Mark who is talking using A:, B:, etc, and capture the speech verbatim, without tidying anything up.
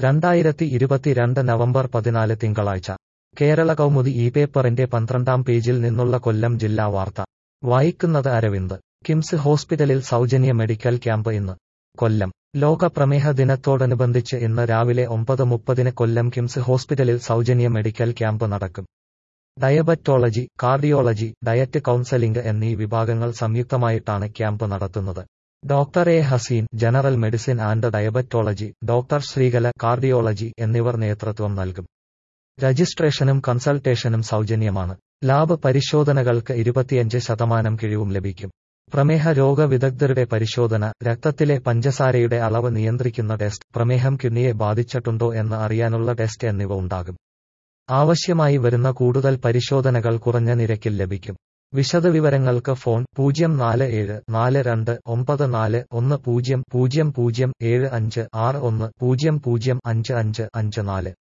A: രണ്ടായിരത്തി ഇരുപത്തിരണ്ട് നവംബർ പതിനാല് തിങ്കളാഴ്ച കേരള കൗമുദി ഈ പേപ്പറിന്റെ പന്ത്രണ്ടാം പേജിൽ നിന്നുള്ള കൊല്ലം ജില്ലാ വാർത്ത വായിക്കുന്നത് അരവിന്ദ്. കിംസ് ഹോസ്പിറ്റലിൽ സൗജന്യ മെഡിക്കൽ ക്യാമ്പ് ഇന്ന്. കൊല്ലം ലോക പ്രമേഹ ദിനത്തോടനുബന്ധിച്ച് ഇന്ന് രാവിലെ ഒമ്പത് മുപ്പതിന് കൊല്ലം കിംസ് ഹോസ്പിറ്റലിൽ സൗജന്യ മെഡിക്കൽ ക്യാമ്പ് നടക്കും. ഡയബറ്റോളജി, കാർഡിയോളജി, ഡയറ്റ് കൗൺസലിംഗ് എന്നീ വിഭാഗങ്ങൾ സംയുക്തമായിട്ടാണ് ക്യാമ്പ് നടത്തുന്നത്. Doctor A Haseen, general medicine and diabetology, doctor Sreekala, cardiology എന്നിവർ നേതൃത്വം നൽകും. രജിസ്ട്രേഷനും കൺസൾട്ടേഷനും സൗജന്യമാണ്. ലാബ് പരിശോധനകൾക്ക് ഇരുപത്തിയഞ്ച് ശതമാനം കിഴിവും ലഭിക്കും. പ്രമേഹ രോഗ വിദഗ്ധരുടെ പരിശോധന, രക്തത്തിലെ പഞ്ചസാരയുടെ അളവ് നിയന്ത്രിക്കുന്ന ടെസ്റ്റ്, പ്രമേഹം കിഡ്നിയെ ബാധിച്ചിട്ടുണ്ടോ എന്ന് അറിയാനുള്ള ടെസ്റ്റ് എന്നിവ ഉണ്ടാകും. ആവശ്യമായി വരുന്ന കൂടുതൽ പരിശോധനകൾ കുറഞ്ഞ നിരക്കിൽ ലഭിക്കും. വിശദവിവരങ്ങൾക്ക് ഫോൺ പൂജ്യം നാല് ഏഴ് നാല് രണ്ട് ഒമ്പത് നാല് ഒന്ന് പൂജ്യം പൂജ്യം പൂജ്യം ഏഴ് അഞ്ച് ആറ് ഒന്ന് പൂജ്യം പൂജ്യം അഞ്ച് അഞ്ച് അഞ്ച് നാല്.